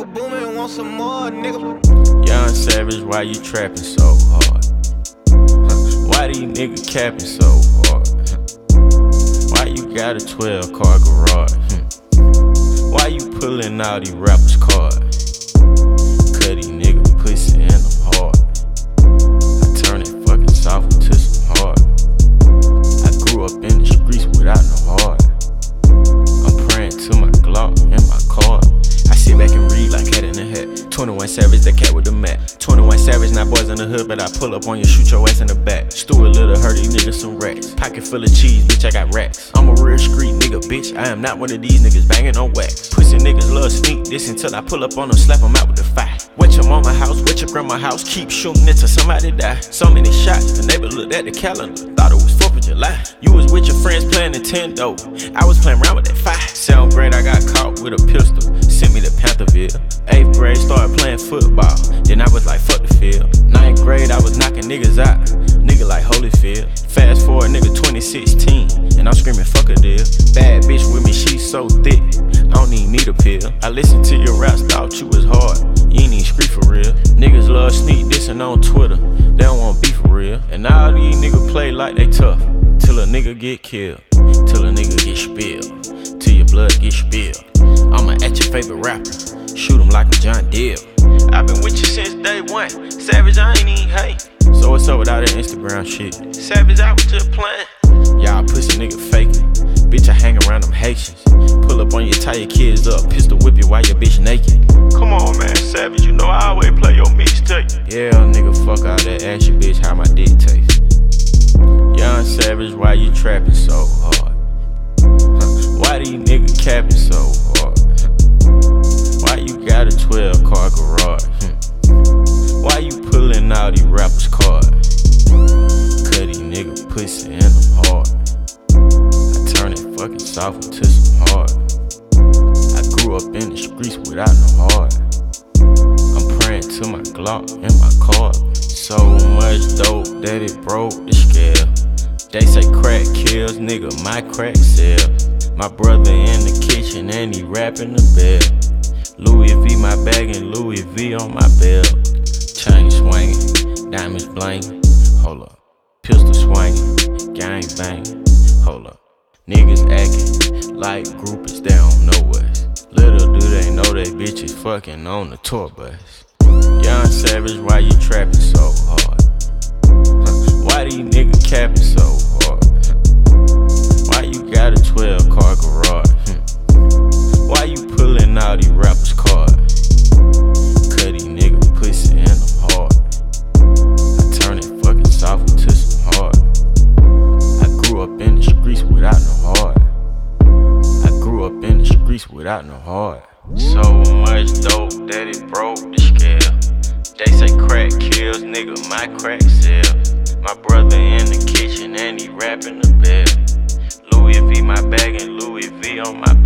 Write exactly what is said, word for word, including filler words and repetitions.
booming, want some more, nigga. Young Savage, why you trapping so hard? Huh. Why these niggas capping so hard? Huh. Why you got a twelve car garage? Hmm. Why you pulling all these rappers' cards? Cut these niggas pussy and I'm hard. I turn it fucking soft into some hard. I grew up in the streets without no heart. I'm praying to my Glock and my card. I sit back and read like Hat in the Hat. twenty-one Savage, the cat with the mat. twenty-one Savage, not boys in the hood, but I pull up on you, shoot your ass in the back. Stuart Little, hurt these niggas some racks. Pocket full of cheese, bitch, I got racks. I'm a real street nigga, bitch, I am not one of these niggas banging on wax. Pussy niggas love sneak this until I pull up on them, slap them out with the fire. Wet your mama house, wet your grandma house, keep shooting until somebody die. So many shots, the neighbor looked at the calendar, thought it was fourth of July. You was with your friends playing Nintendo, I was playing around with that fire. Seventh grade, I got caught with a pistol, sent me to Pantherville. Eighth grade, started playing football, then I was like, fuck the field. Ninth grade, I was knocking niggas out, nigga like Holyfield. Fast forward, nigga, twenty sixteen, and I'm screaming, fuck a deal. Bad bitch with me, she so thick, I don't even need a pill. I listened to your raps, thought you was hard, you ain't even scream for real. Niggas love sneak dissing on Twitter, they don't want beef for real. And all these niggas play like they tough, till a nigga get killed, till a nigga get spilled, till your blood get spilled. I'ma at your favorite rapper, shoot him like I'm John Deere. I've been with you since day one, Savage, I ain't even hate. So what's up with all that Instagram shit? Savage, I was just playing. Y'all pussy nigga faking, bitch, I hang around them Haitians. Pull up on you, tie your kids up, pistol whip you while your bitch naked. Come on, man, Savage, you know I always play your mixtape. Yeah, nigga, fuck all that, ask your bitch how my dick taste. Young Savage, why you trapping so hard? Huh. Why these niggas capping so hard? Huh. Why you got a twelve car garage? Hmm. Why you pulling all these rappers' cards? Cut these niggas pussy and I'm hard. I turn it fucking soft into some hard. I grew up in the streets without no heart. I'm praying to my Glock and my card. So much dope that it broke the scale. They say crack kills, nigga, my crack sell. My brother in the kitchen and he rapping the bell. Louis V my bag and Louis V on my belt. Chain swinging, diamonds blinging, hold up. Pistol swinging, gang banging, hold up. Niggas acting like groupies, they don't know us. Little do they know they bitches fucking on the tour bus. Young Savage, why you trapping so hard? Huh. Why these niggas capping so hard? Huh. Why you got a twelve car garage? Hmm. Why you pulling all these rappers' cards? Cut these niggas pussy and I'm hard. I turn it fucking soft into some hard. I grew up in the streets without no heart. I grew up in the streets without no heart. So much dope that it broke the scale. They say crack kills, nigga, my crack sell. My brother in the kitchen and he rapping the bell. Louis V my bag and Louis V on my